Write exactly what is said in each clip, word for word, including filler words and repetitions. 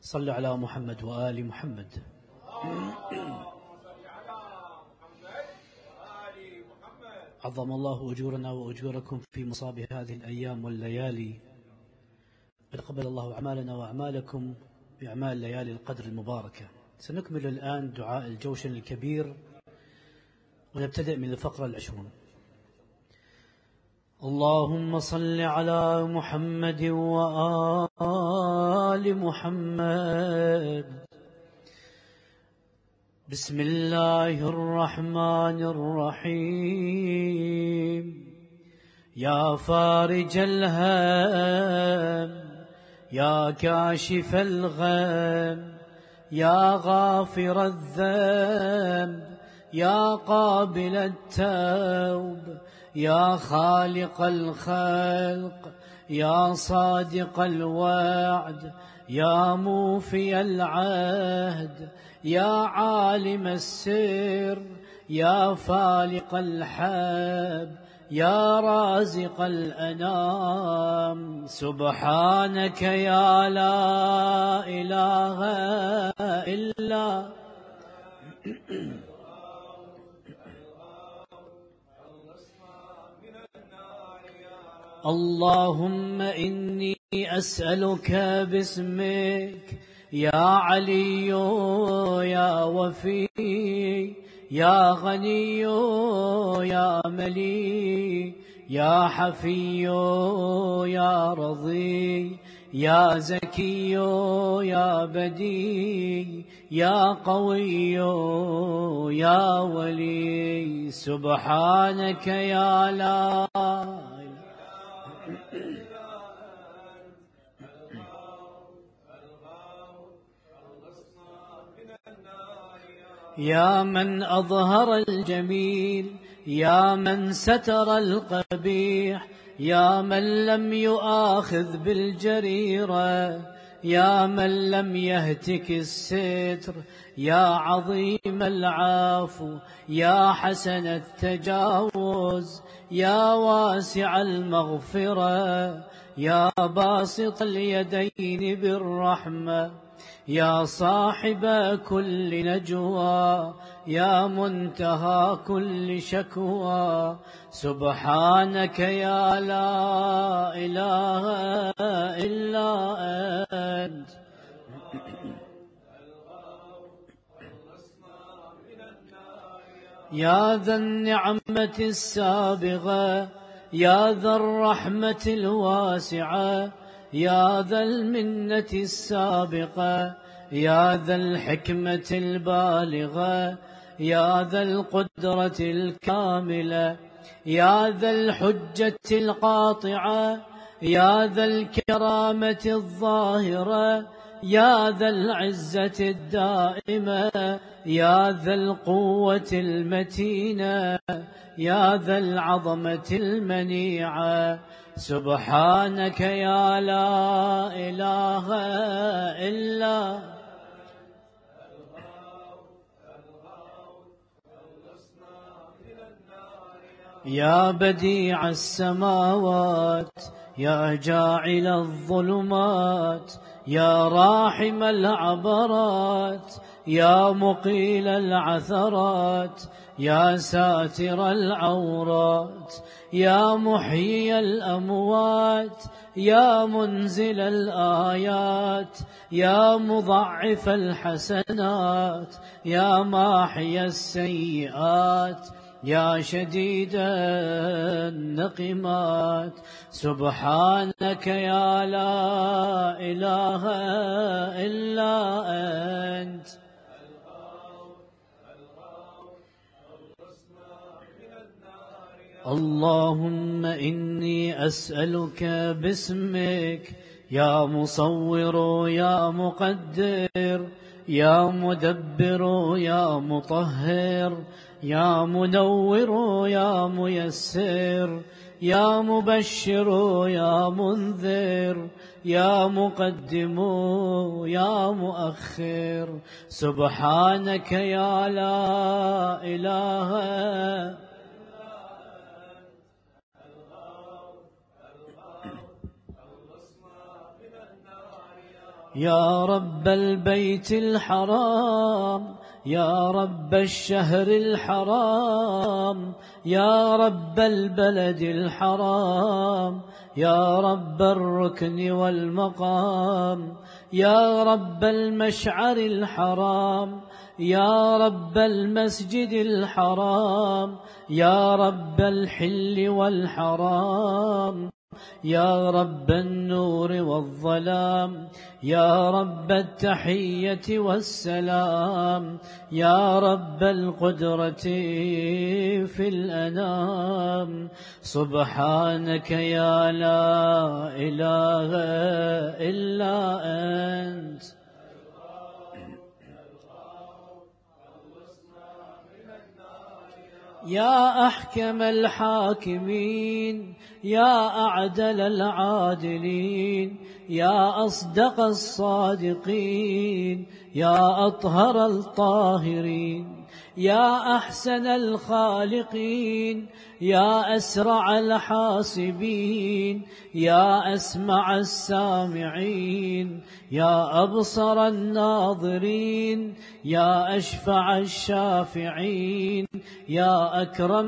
صل على محمد وآل محمد. عظم الله أجورنا وأجوركم في مصاب هذه الأيام والليالي. قد قبل الله أعمالنا وأعمالكم بأعمال ليالي القدر المباركة. سنكمل الآن دعاء الجوشن الكبير ونبتدئ من الفقرة العشرون. اللهم صل على محمد وآل محمد. بسم الله الرحمن الرحيم. يا فارج الهم يا كاشف الغم يا غافر الذنب يا قابل التوب يا خالق الخلق يا صادق الوعد يا موفي العهد يا عالم السر يا فالق الحب يا رازق الأنام. سبحانك يا لا إله إلا اللهم إني أسألك باسمك يا علي يا وفي يا غني يا ملي يا حفي يا رضي يا زكي يا بدي يا قوي يا ولي. سبحانك يا لا يا من أظهر الجميل يا من ستر القبيح يا من لم يؤاخذ بالجريرة يا من لم يهتك الستر يا عظيم العفو يا حسن التجاوز يا واسع المغفرة يا باسط اليدين بالرحمة يا صاحب كل نجوى يا منتهى كل شكوى. سبحانك يا لا إله إلا أنت. يا ذا النعمة السابغة يا ذا الرحمة الواسعة يا ذا المنة السابقة يا ذا الحكمة البالغة يا ذا القدرة الكاملة يا ذا الحجة القاطعة يا ذا الكرامة الظاهرة يا ذا العزة الدائمة يا ذا القوة المتينة يا ذا العظمة المنيعة. سبحانك يا لا إله إلا يا بديع السماوات يا جاعل الظلمات يا راحم العبرات يا مقيل العثرات يا ساتر العورات يا محيي الأموات يا منزل الآيات يا مضعف الحسنات يا ماحي السيئات يا شديد النقمات. سبحانك يا لا إله إلا أنت. اللهم إني أسألك باسمك يا مصور يا مقدر يا مدبر يا مطهر يا منور يا ميسر يا مبشر يا منذر يا مقدم يا مؤخر. سبحانك يا لا إله يا رب البيت الحرام، يا رب الشهر الحرام، يا رب البلد الحرام، يا رب الركن والمقام، يا رب المشعر الحرام، يا رب المسجد الحرام، يا رب الحل والحرام، يا رب النور والظلام، يا رب التحية والسلام، يا رب القدرة في الأنام. سبحانك يا لا إله إلا أنت. يا أحكم الحاكمين، يا أعدل العادلين، يا أصدق الصادقين، يا أطهر الطاهرين، يا أحسن الخالقين، يا أسرع الحاسبين، يا أسمع السامعين، يا أبصر الناظرين، يا أشفع الشافعين، يا أكرم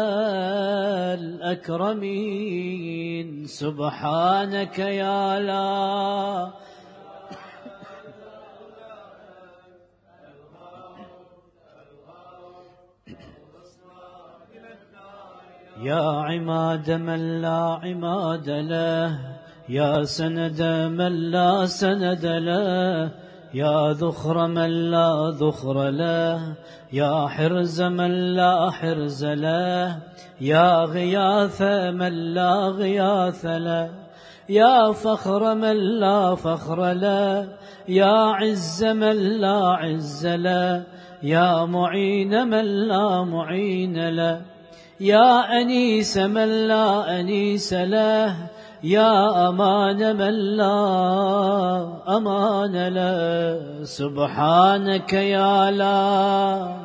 الأكرمين. سبحانك يا لا يا عماد من لا عماد له، يا سند من لا سند له، يا ذخر من لا ذخر له، يا حرز من لا حرز له، يا غياث من لا غياث له، يا فخر من لا فخر له، يا عز من لا عز له، يا معين من لا معين له، يا أنيس من لا أنيس له، يا أمان من لا أمان له. سبحانك يا لا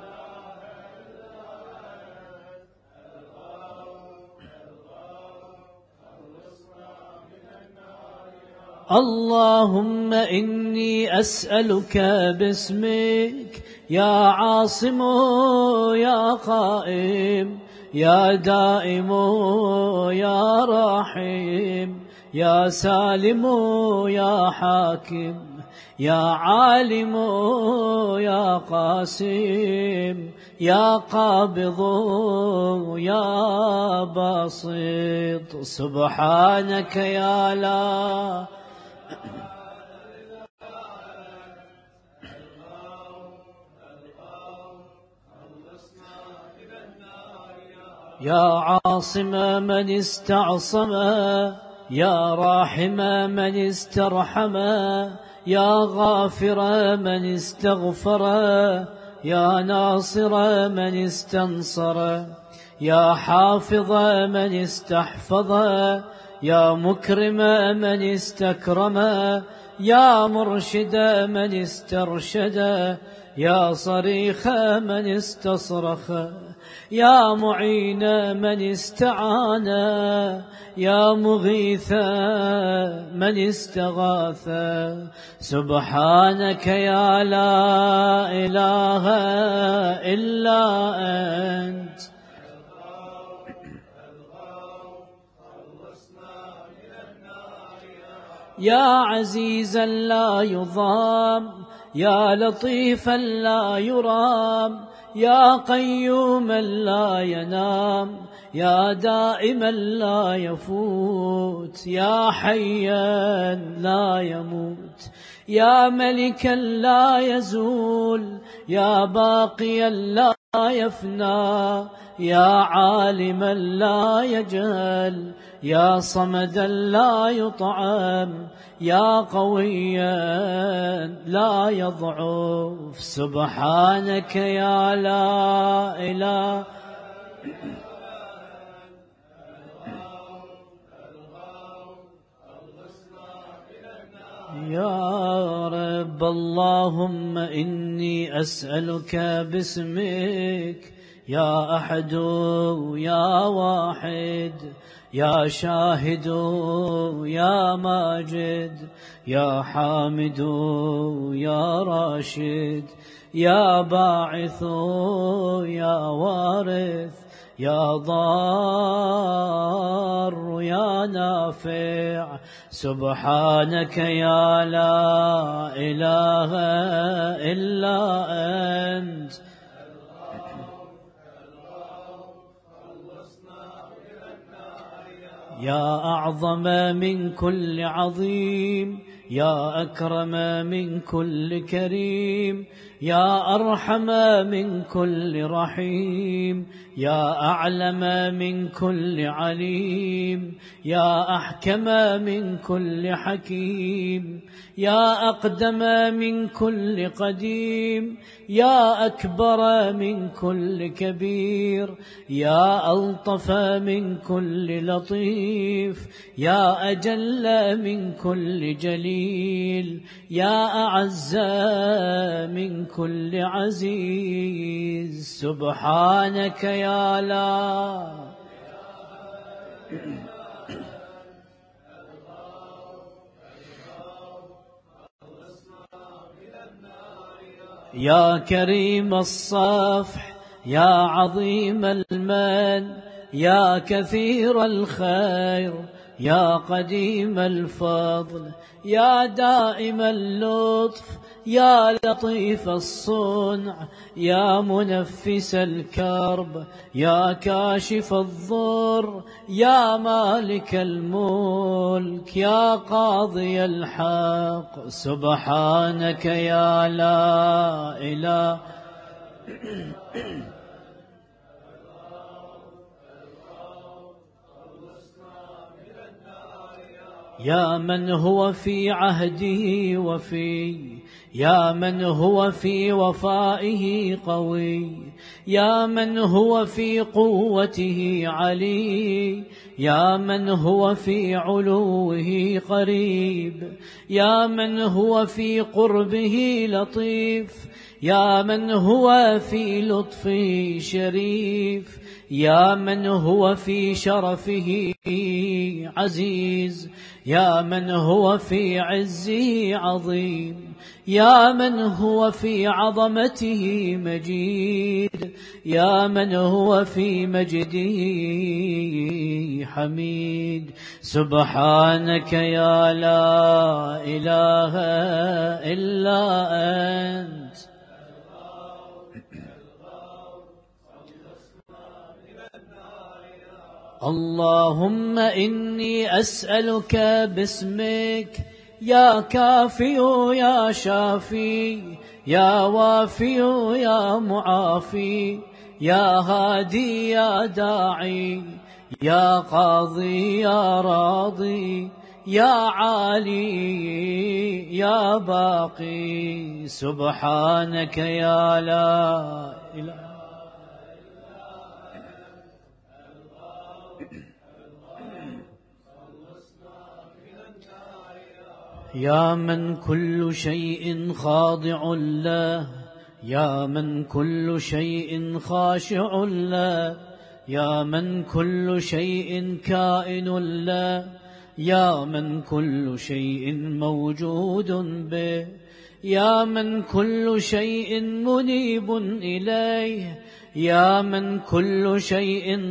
اللهم إني أسألك باسمك يا عاصم يا قائم يا دائم يا رحيم يا سالم يا حاكم يا عالم يا قاسم يا قابض يا باسط. سبحانك يا لا يا عاصم من استعصم يا راحم من استرحم يا غافر من استغفر يا ناصر من استنصر يا حافظ من استحفظ يا مكرم من استكرم يا مرشد من استرشد يا صريخ من استصرخ يا معين من استعان يا مغيث من استغاث. سبحانك يا لا إله إلا أنت. يا عزيزا لا يضام يا لطيفا لا يرام يا قيوما لا ينام يا دائما لا يفوت يا حيا لا يموت يا ملكا لا يزول يا باقيا لا يفنى يا عالما لا يجهل يا صمدا لا يطعم يا قويا لا يضعف. سبحانك يا لا إله يا رب. اللهم إني أسألك باسمك يا أحد يا واحد يا شاهد يا ماجد يا حامد يا راشد يا باعث يا وارث يا ضار يا نافع سبحانك يا لا إله إلا أنت. يا أعظم من كل عظيم يا أكرم من كل كريم يا أرحم من كل رحيم يا أعلم من كل عليم يا أحكم من كل حكيم يا أقدم من كل قديم يا أكبر من كل كبير يا ألطف من كل لطيف يا أجل من كل جليل يا أعز من كل عزيز سبحانك يا لا يا كريم الصفح يا عظيم المن يا كثير الخير يا قديم الفضل يا دائم اللطف يا لطيف الصنع يا منفس الكرب يا كاشف الضر يا مالك الملك يا قاضي الحق سبحانك يا لا إله يا من هو في عهده وفي يا من هو في وفائه قوي يا من هو في قوته علي يا من هو في علوه قريب يا من هو في قربه لطيف يا من هو في لطفه شريف يا من هو في شرفه عزيز يا من هو في عزه عظيم يا من هو في عظمته مجيد يا من هو في مجده حميد سبحانك يا لا إله إلا أنت. اللهم إني أسألك باسمك يا كافي يا شافي يا وافي يا معافي يا هادي يا داعي يا قاضي يا راضي يا عالي يا باقي سبحانك يا لا إله يا من كل شيء خاضع له يا من كل شيء خاشع له يا من كل شيء كائن له يا من كل شيء موجود به يا من كل شيء منيب إليه يا من كل شيء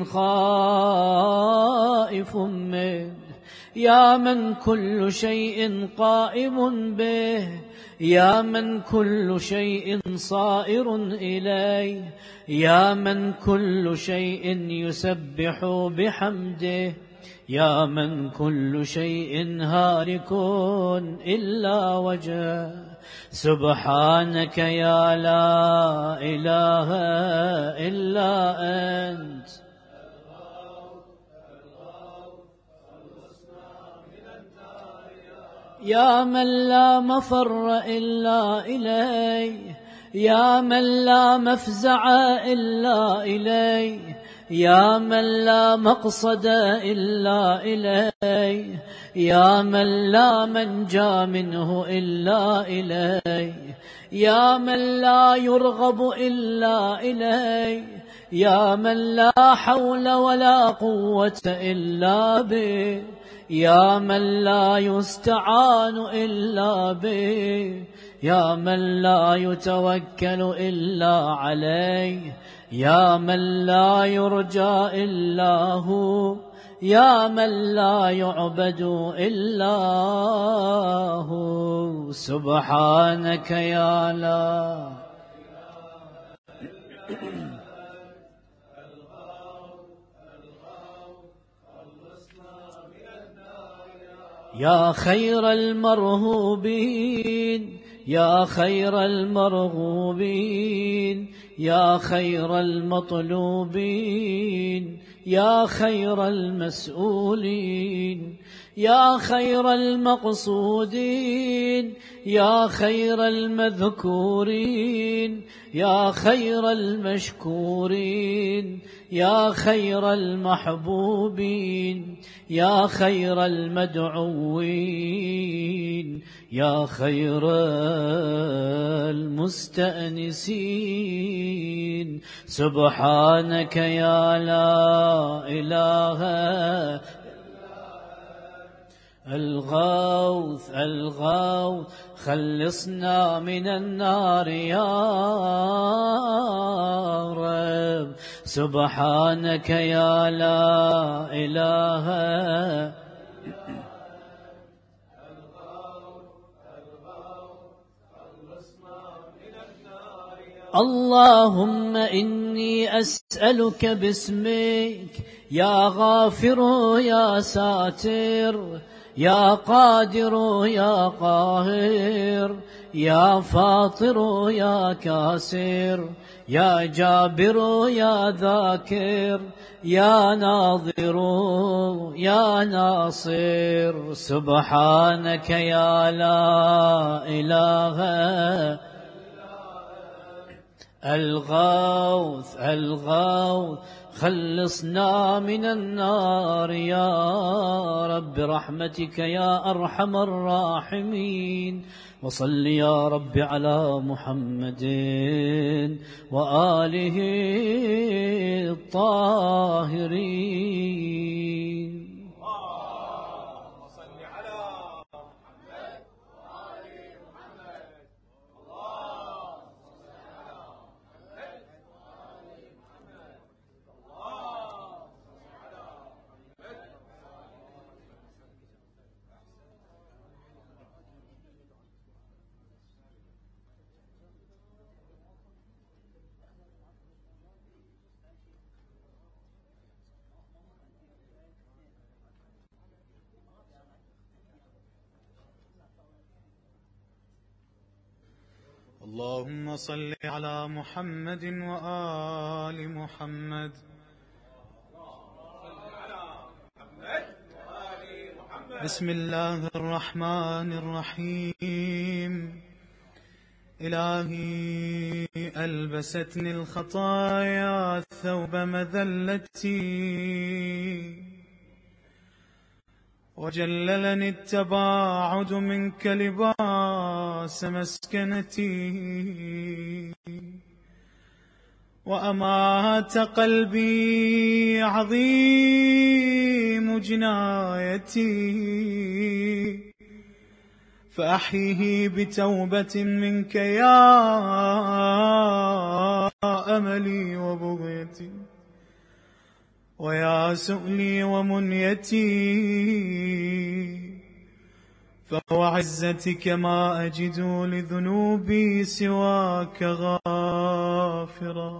خائف منه يا من كل شيء قائم به يا من كل شيء صائر إليه يا من كل شيء يسبح بحمده يا من كل شيء هارك إلا وجهه سبحانك يا لا إله إلا أنت. يا من لا مفر إلا إليه يا من لا مفزع إلا إليه يا من لا مقصد إلا إليه يا من لا منجى منه إلا إليه يا من لا يرغب إلا إليه يا من لا حول ولا قوة إلا به، يا من لا يستعان إلا به، يا من لا يتوكل إلا عليه، يا من لا يرجى إلا هو، يا من لا يعبد إلا هو. سبحانك يا لا يا خير المرهوبين، يا خير المرغوبين، يا خير المطلوبين، يا خير المسؤولين، يا خير المقصودين، يا خير المذكورين، يا خير المشكورين، يا خير المحبوبين، يا خير المدعوين، يا خير المستأنسين. سبحانك يا لا إله الغوث الغوث خلصنا من النار يا رب. سبحانك يا لا إله اللهم إني أسألك باسمك يا غافر يا ساتر، يا قادر يا قاهر، يا فاطر يا كاسر، يا جابر يا ذاكر، يا ناظر يا ناصر. سبحانك يا لا إله الغوث الغوث خلصنا من النار يا رب برحمتك يا أرحم الراحمين. وصل يا رب على محمد وآله الطاهرين. اللهم صل على محمد وآل محمد. بسم الله الرحمن الرحيم. إلهي ألبستني الخطايا ثوب مذلتي، وجللني التباعد منك لباس مسكنتي، وأمات قلبي عظيم جنايتي، فأحيه بتوبة منك يا أملي وبغيتي، ويا سؤلي ومنيتي، فوعزتك ما أجد لذنوبي سواك غافرا،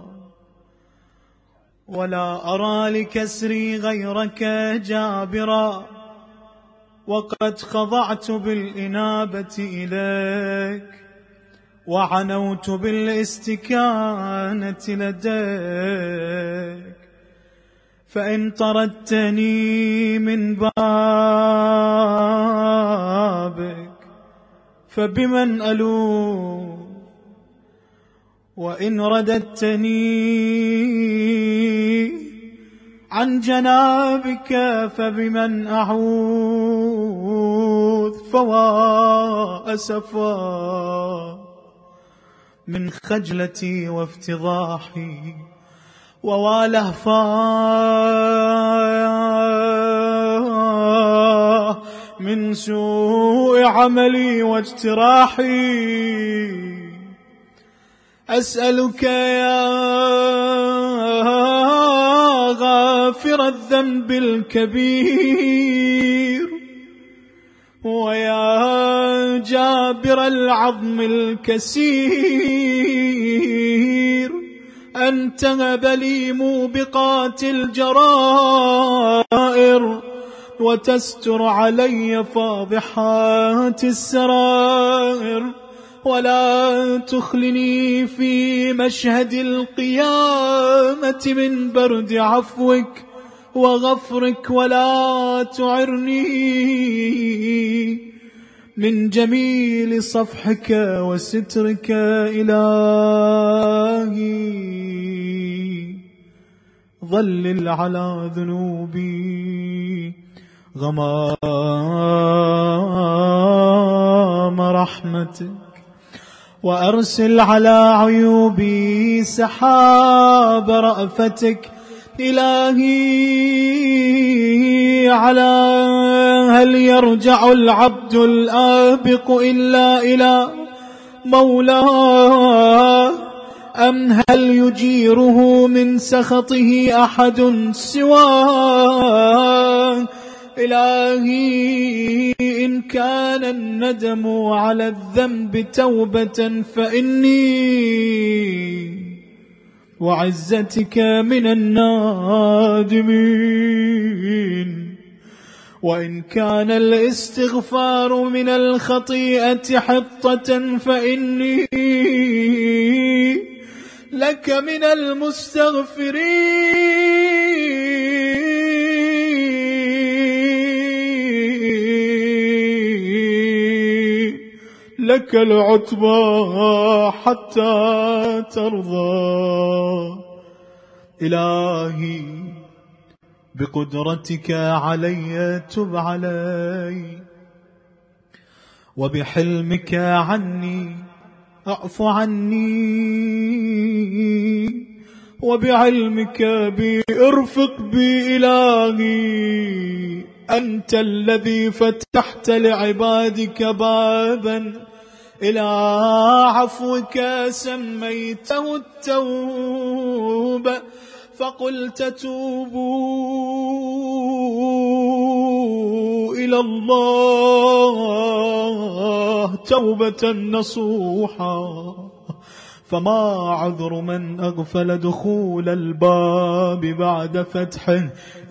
ولا أرى لكسري غيرك جابرا، وقد خضعت بالإنابة إليك، وعنوت بالاستكانة لديك، فإن طردتني من بابك فبمن ألوذ، وإن رددتني عن جنابك فبمن أعوذ. فوا أسفا من خجلتي وافتضاحي، وواله فاه من سوء عملي واجتراحي. أسألك يا غافر الذنب الكبير ويا جابر العظم الكسير أن تهب لي موبقات الجرائر وتستر علي فاضحات السرائر، ولا تخلني في مشهد القيامة من برد عفوك وغفرك، ولا تعرني من جميل صفحك وسترك إلهي. ظلل على ذنوبي غمام رحمتك، وأرسل على عيوبي سحاب رأفتك. إلهي على هل يرجع العبد الآبق إلا إلى مولاه، أم هل يجيره من سخطه أحد سواه؟ إلهي إن كان الندم على الذنب توبة فإني وعزتك من النادمين، وإن كان الاستغفار من الخطيئة حطة فإني لك من المستغفرين، لك العتبى حتى ترضى. إلهي بقدرتك علي تب علي، وبحلمك عني اعف عني، وبعلمك بي ارفق بي. إلهي أنت الذي فتحت لعبادك بابا إلى عفوك سميته التوبة، فقلت توبوا إلى الله توبة نصوحا. فما عذر من أغفل دخول الباب بعد فتحه.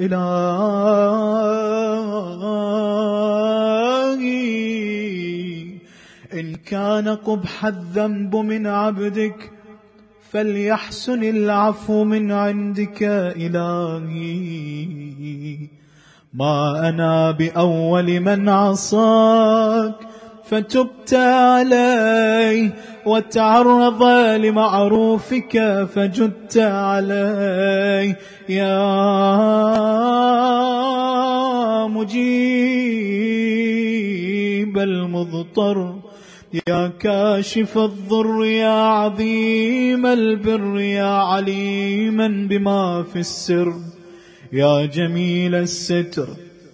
إلهي إن كان قبح الذنب من عبدك فليحسن العفو من عندك. إلهي ما أنا بأول من عصاك فتبت علي، وتعرض لمعروفك فجدت علي. يا مجيب المضطر، يا كاشف الضر، يا عظيم البر، يا عليما بما في السر، يا جميل الستر،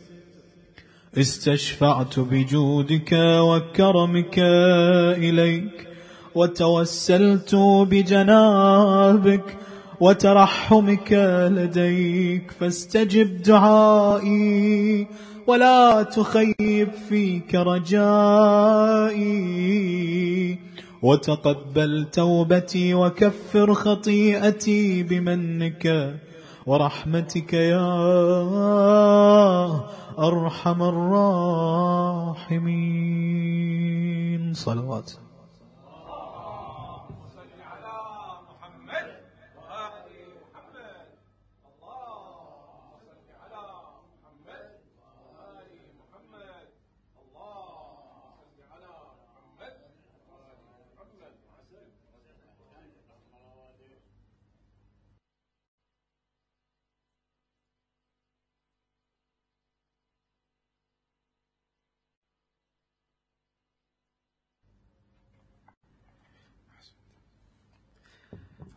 استشفعت بجودك وكرمك إليك، وتوسلت بجنابك وترحمك لديك، فاستجب دعائي ولا تخيب فيك رجائي، وتقبل توبتي وكفر خطيئتي بمنك ورحمتك يا أرحم الراحمين. صلوات.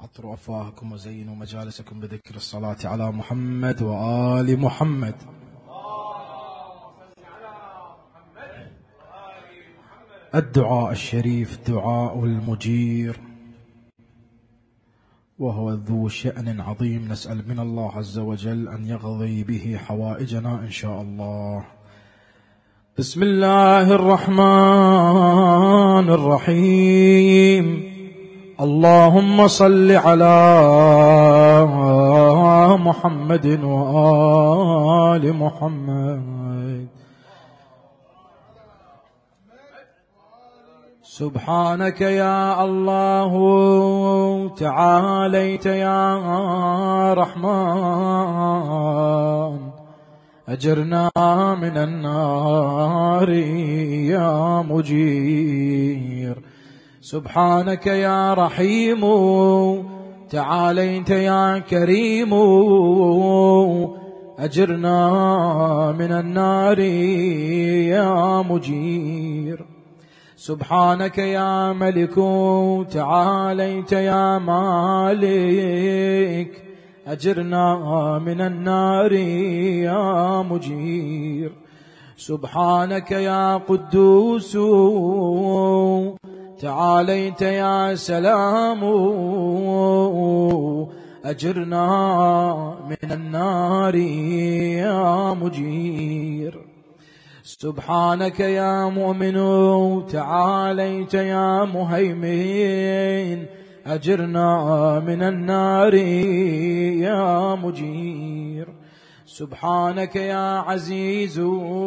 عطروا أفواهكم وزينوا مجالسكم بذكر الصلاة على محمد وآل محمد. الدعاء الشريف دعاء المجير، وهو ذو شأن عظيم، نسأل من الله عز وجل أن يقضي به حوائجنا إن شاء الله. بسم الله الرحمن الرحيم. اللهم صل على محمد وآل محمد. سبحانك يا الله تعاليت يا رحمن، أجرنا من النار يا مجير. سبحانك يا رحيم تعاليت يا كريم، أجرنا من النار يا مجير. سبحانك يا ملك تعاليت يا مالك، أجرنا من النار يا مجير. سبحانك يا قدوس تعاليت يا سلام، أجرنا من النار يا مجير. سبحانك يا مؤمن تعاليت يا مهيمن، أجرنا من النار يا مجير. سبحانك يا عزيز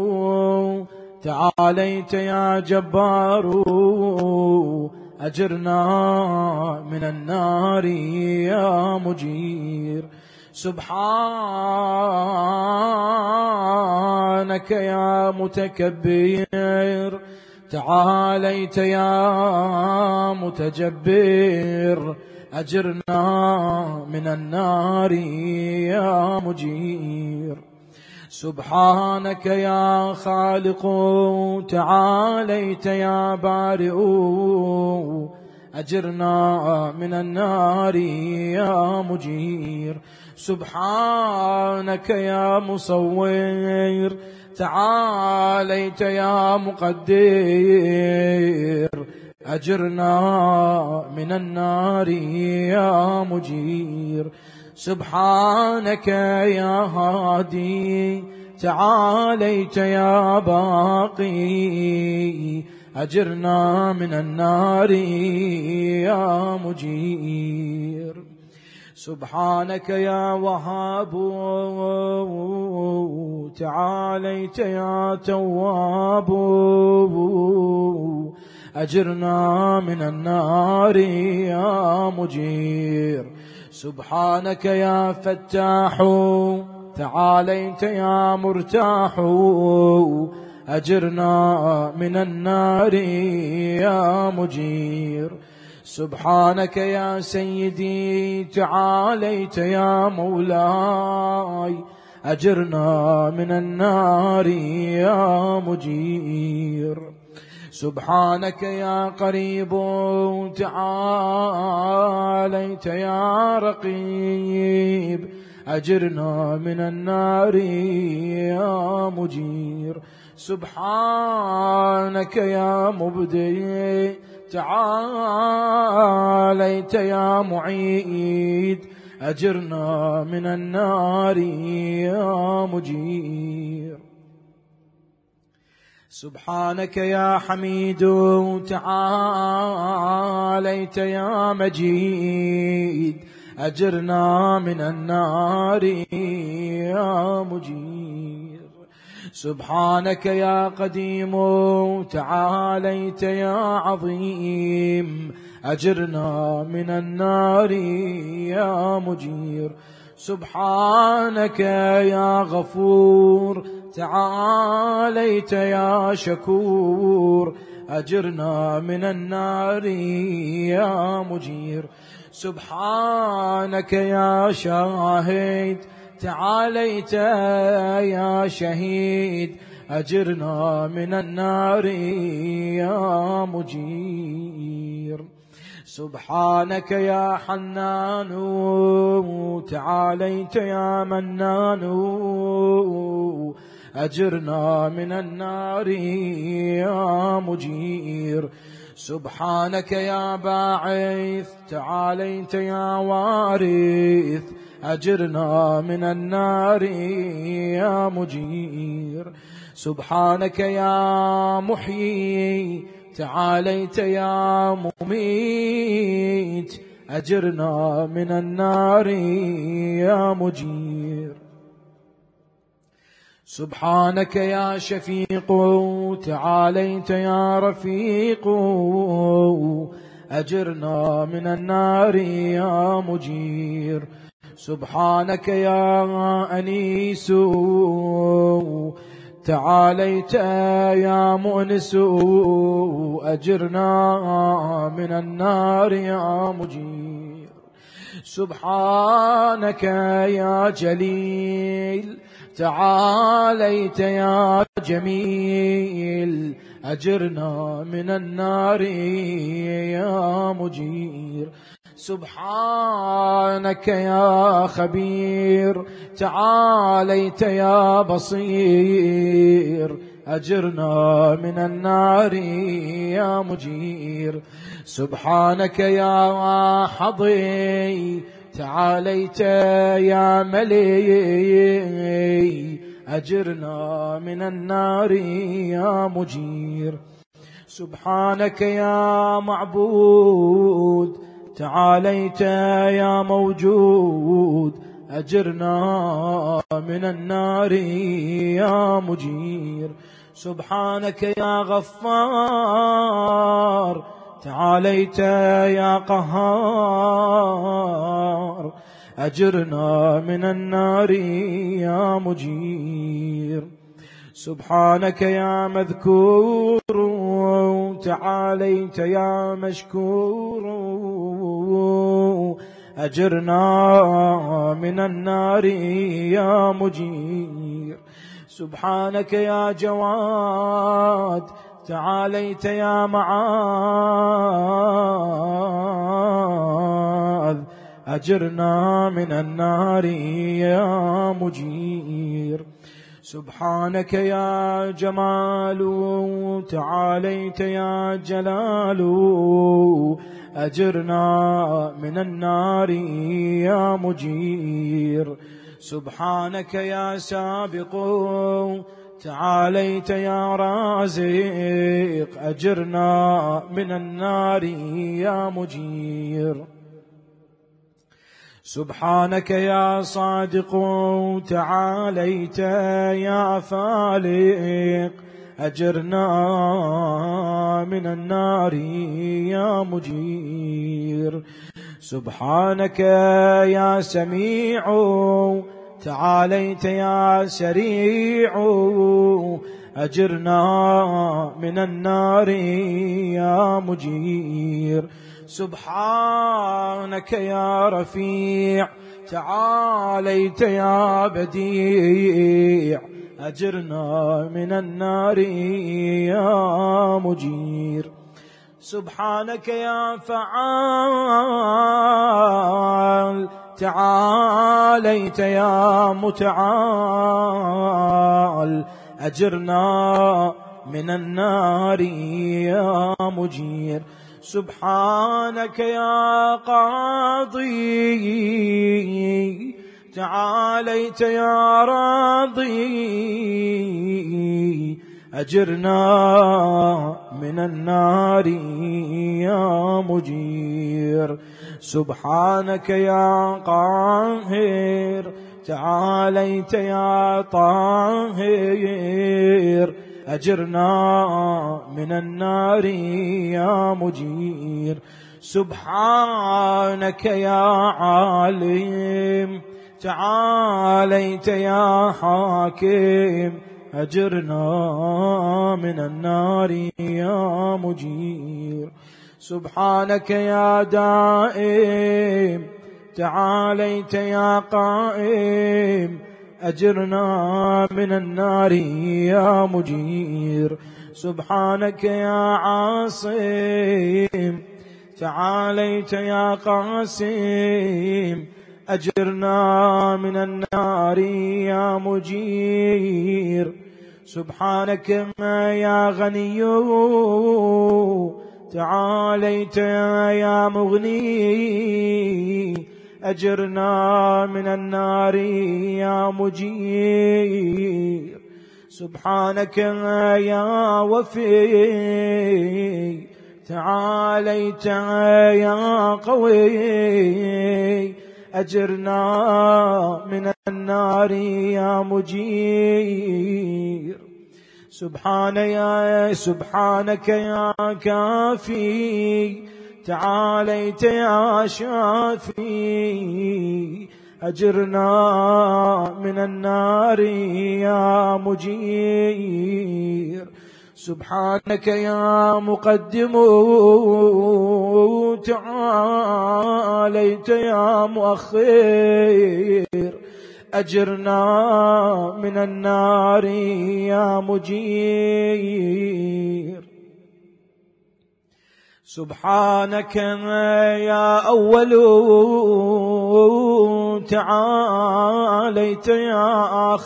تعاليت يا جبار، أجرنا من النار يا مجير. سبحانك يا متكبر تعاليت يا متجبر، أجرنا من النار يا مجير. سبحانك يا خالق تعاليت يا بارئ، أجرنا من النار يا مجير. سبحانك يا مصور تعاليت يا مقدر، أجرنا من النار يا مجير. سبحانك يا هادي تعاليت يا باقي، أجرنا من النار يا مجير. سبحانك يا وهاب تعاليت يا تواب، أجرنا من النار يا مجير. سبحانك يا فتاح تعاليت يا مرتاح، أجرنا من النار يا مجير. سبحانك يا سيدي تعاليت يا مولاي، أجرنا من النار يا مجير. سبحانك يا قريب تعاليت يا رقيب، أجرنا من النار يا مجير. سبحانك يا مبدئ تعاليت يا معيد، أجرنا من النار يا مجير. سبحانك يا حميد تعاليت يا مجيد، أجرنا من النار يا مجير. سبحانك يا قديم تعاليت يا عظيم، أجرنا من النار يا مجير. سبحانك يا غفور تعاليت يا شكور، أجرنا من النار يا مجير. سبحانك يا شاهد تعاليت يا شهيد، أجرنا من النار يا مجير. سبحانك يا حنان تعاليت يا منان أجرنا من النار يا مجير. سبحانك يا باعث تعاليت يا وارث أجرنا من النار يا مجير. سبحانك يا محيي تعاليت يا مميت أجرنا من النار يا مجير. سبحانك يا شفيق تعاليت يا رفيق أجرنا من النار يا مجير. سبحانك يا أنيس تعاليت يا مؤنس أجرنا من النار يا مجير. سبحانك يا جليل تعاليت يا جميل أجرنا من النار يا مجير. سبحانك يا خبير تعاليت يا بصير أجرنا من النار يا مجير. سبحانك يا حظي تعاليت يا ملي أجرنا من النار يا مجير. سبحانك يا معبود تعاليت يا موجود أجرنا من النار يا مجير. سبحانك يا غفار تعاليت يا قهار أجرنا من النار يا مجير. سبحانك يا مذكور تعاليت يا مشكور أجرنا من النار يا مجير. سبحانك يا جواد تعاليت يا معاذ أجرنا من النار يا مجير. سبحانك يا جمال تعاليت يا جلال أجرنا من النار يا مجير. سبحانك يا سابق تعاليت يا رازق أجرنا من النار يا مجير. سبحانك يا صادق تعاليت يا فالق أجرنا من النار يا مجير. سبحانك يا سميع تعاليت يا سريع أجرنا من النار يا مجير. سبحانك يا رفيع تعاليت يا بديع أجرنا من النار يا مجير. سبحانك يا فعال تعاليت يا متعال أجرنا من النار يا مجير. سبحانك يا قاضي تعاليت يا راضي أجرنا من النار يا مجير. سبحانك يا قاهر تعاليت يا طاهر أجرنا من النار يا مجير. سبحانك يا عالم تعاليت يا حاكم أجرنا من النار يا مجير. سبحانك يا دائم تعاليت يا قائم أجرنا من النار يا مجير. سبحانك يا عاصم تعاليت يا قاسم أجرنا من النار يا مجير سبحانك يا غني تعاليت يا مغني أجرنا من النار يا مجير سبحانك يا وفي تعاليت يا قوي أجرنا من النار يا مجير سبحان يا سبحانك يا كافي تعاليت يا شافي أجرنا من النار يا مجير سبحانك يا مقدم تعاليت يا مؤخر أجرنا من النار يا مجير سبحانك يا أول تعاليت يا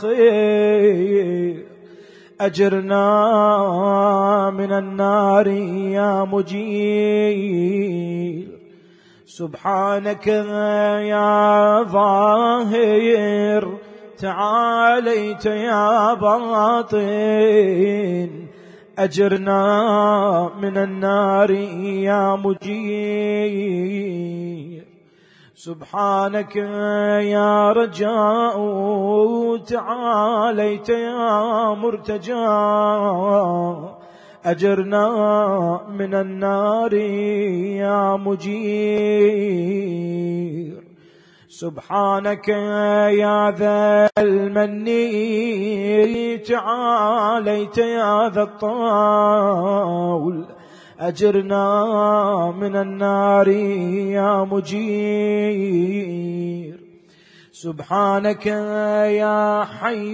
آخر أجرنا من النار يا مجير سبحانك يا ظاهر تعاليت يا باطن أجرنا من النار يا مجير سبحانك يا رجاء تعاليت يا مرتجى أجرنا من النار يا مجير سبحانك يا ذا المن تعاليت يا ذا الطول أجرنا من النار يا مجير سبحانك يا حي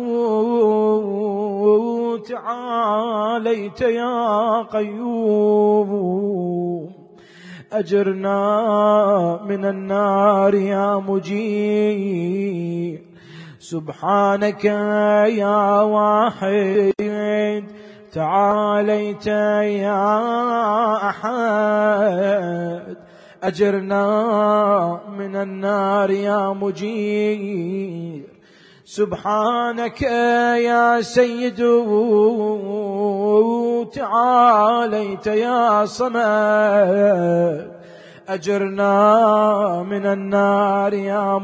تعاليت يا قيوم أجرنا من النار يا مجير سبحانك يا واحد تعاليت يا أحد أجرنا من النار يا مجير سبحانك يا سيد تعاليت يا صمد أجرنا من النار يا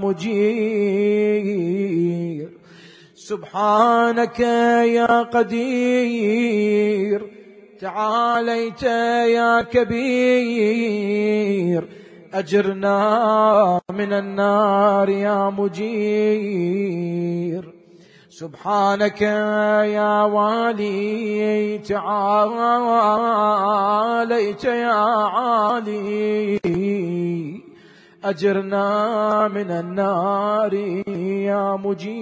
مجير سبحانك يا قدير تعاليت يا كبير أجرنا من النار يا مجير سبحانك يا والي تعاليت يا عالي أجرنا من النار يا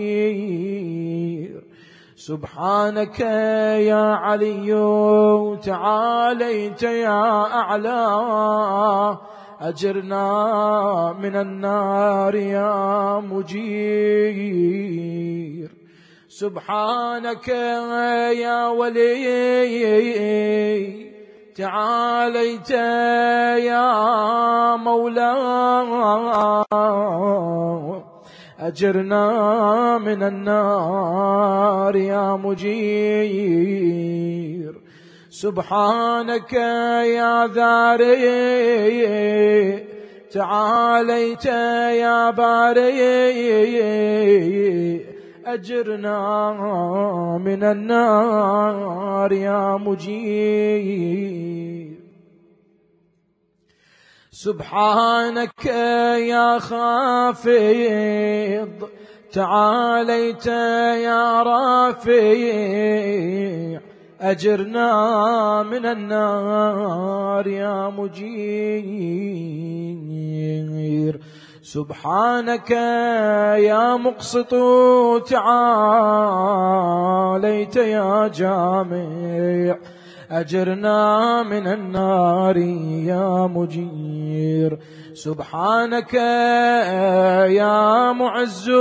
مجير سبحانك يا علي تعاليت يا أعلى أجرنا من النار يا مجير سبحانك يا ولي تعاليت يا مولاي أجرنا من النار يا مجير سبحانك يا ذاري تعاليت يا باري أجرنا من النار يا مجير سبحانك يا خافض تعاليت يا رافع أجرنا من النار يا مجير سبحانك يا مقسط تعاليت يا جامع أجرنا من النار يا مجير. سبحانك يا معز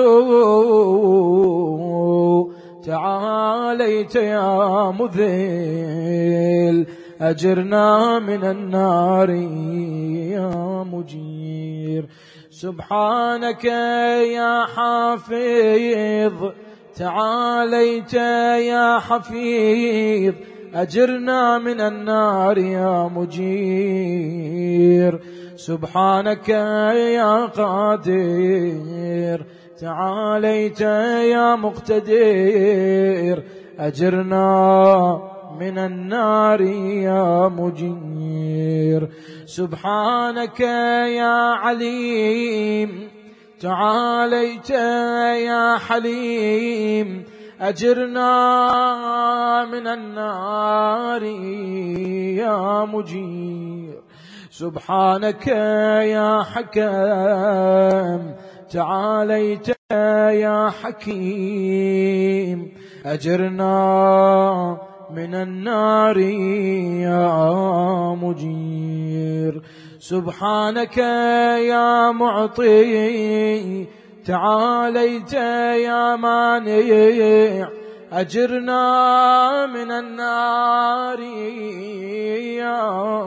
تعاليت يا مذل أجرنا من النار يا مجير. سبحانك يا حافظ تعاليت يا حفيظ أجرنا من النار يا مجير. سبحانك يا قادر تعاليت يا مقتدر أجرنا من النار يا مجير. سبحانك يا عليم تعاليت يا حليم أجرنا من النار يا مجير. سبحانك يا حكم تعاليت يا حكيم أجرنا من النار يا مجير. سبحانك يا معطي تعاليت يا مانع أجرنا من النار يا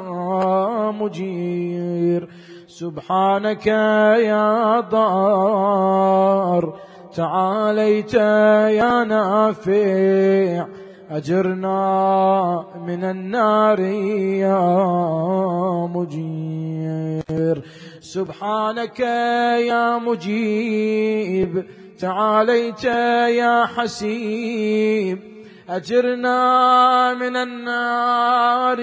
مجير. سبحانك يا ضار تعاليت يا نافع أجرنا من النار يا مجير. سبحانك يا مجيب تعاليت يا حسيب أجرنا من النار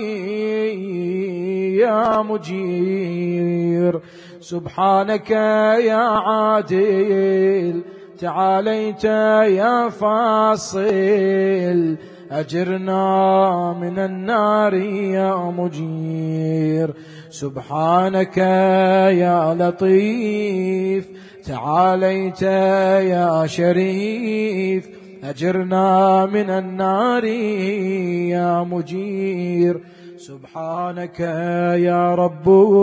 يا مجير. سبحانك يا عادل تعاليت يا فاصل أجرنا من النار يا مجير. سبحانك يا لطيف تعاليت يا شريف أجرنا من النار يا مجير. سبحانك يا رب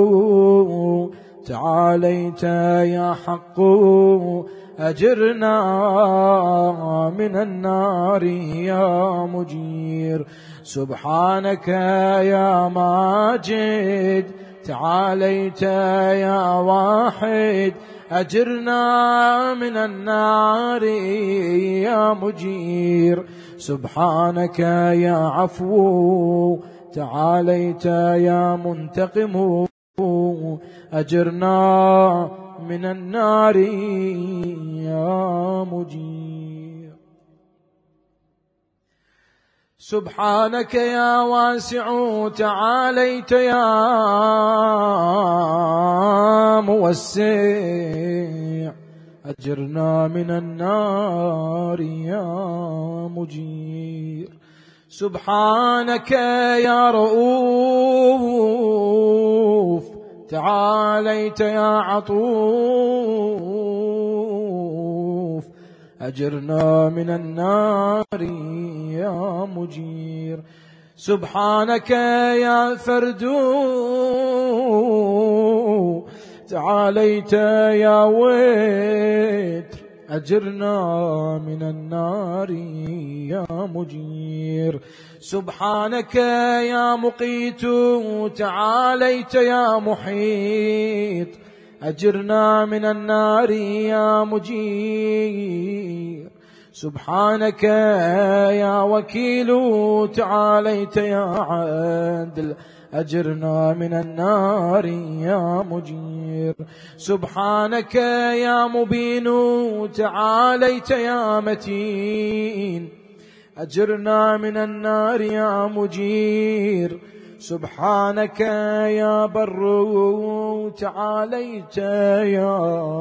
تعاليت يا حق أجرنا من النار يا مجير. سبحانك يا ماجد تعاليت يا واحد أجرنا من النار يا مجير. سبحانك يا عفو تعاليت يا منتقم أجرنا من النار يا مجير. سبحانك يا واسع تعاليت يا موسع أجرنا من النار يا مجير. سبحانك يا رؤوف تعاليت يا عطوف أجرنا من النار يا مجير. سبحانك يا فردو تعاليت يا وتر أجرنا من النار يا مجير. سبحانك يا مقيت تعاليت يا محيط أجرنا من النار يا مجير. سبحانك يا وكيل تعاليت يا عدل أجرنا من النار يا مجير. سبحانك يا مبين تعاليت يا متين أجرنا من النار يا مجير. سبحانك يا بر تعاليت يا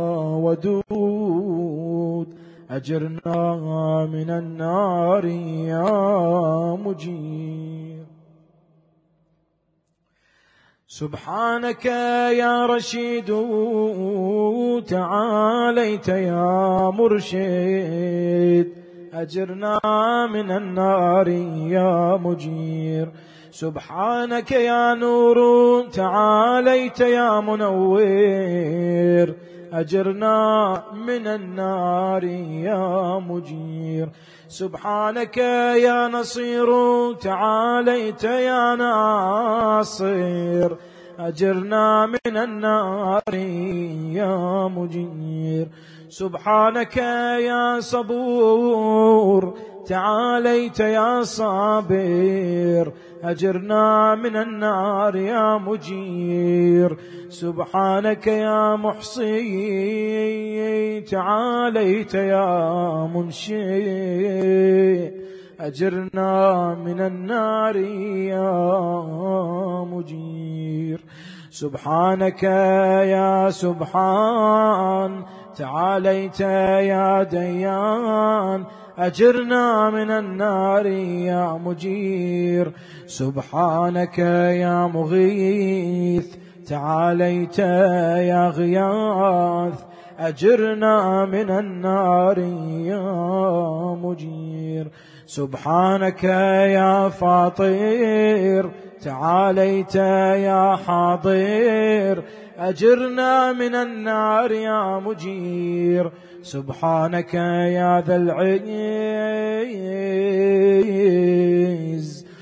ودود أجرنا من النار يا مجير. سبحانك يا رشيد تعاليت يا مرشد أجرنا من النار يا مجير. سبحانك يا نور تعاليت يا منور، أجرنا من النار يا مجير. سبحانك يا نصير تعاليت يا ناصر، أجرنا من النار يا مجير. سبحانك يا صبور تعاليت يا صابر، أجرنا من النار يا مجير. سبحانك يا محصي تعاليت يا منشئ، أجرنا من النار يا مجير. سبحانك يا سبحان تعاليت يا ديان، أجرنا من النار يا مجير. سبحانك يا مغيث تعاليت يا غياث، أجرنا من النار يا مجير. سبحانك يا فاطر تعاليت يا حاضر، أجرنا من النار يا مجير. سبحانك يا ذا العز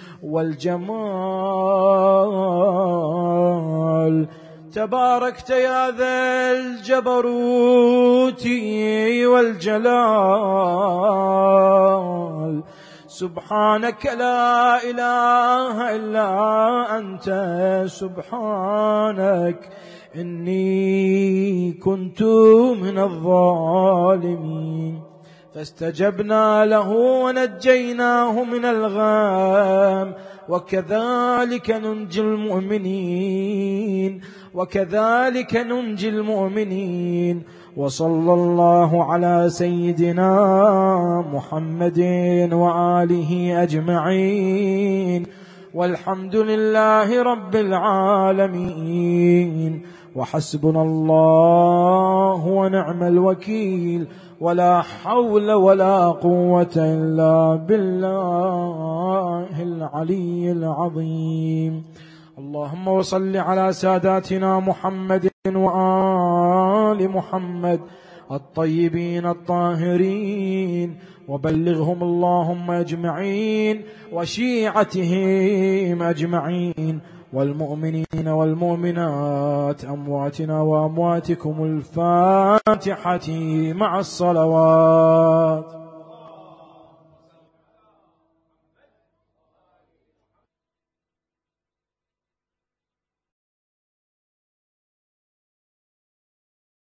والجمال، تباركت يا ذا الجبروت والجلال. سبحانك لا إله إلا أنت، سبحانك إني كنت من الظالمين. فاستجبنا له ونجيناه من الغام، وكذلك ننجي المؤمنين، وكذلك ننجي المؤمنين. وصلى الله على سيدنا محمد وآله أجمعين، والحمد لله رب العالمين. وحسبنا الله ونعم الوكيل، ولا حول ولا قوة إلا بالله العلي العظيم. اللهم وصل على ساداتنا محمد وآل محمد الطيبين الطاهرين، وبلغهم اللهم أجمعين، وشيعتهم أجمعين، والمؤمنين والمؤمنات، أمواتنا وأمواتكم. الفاتحة مع الصلوات.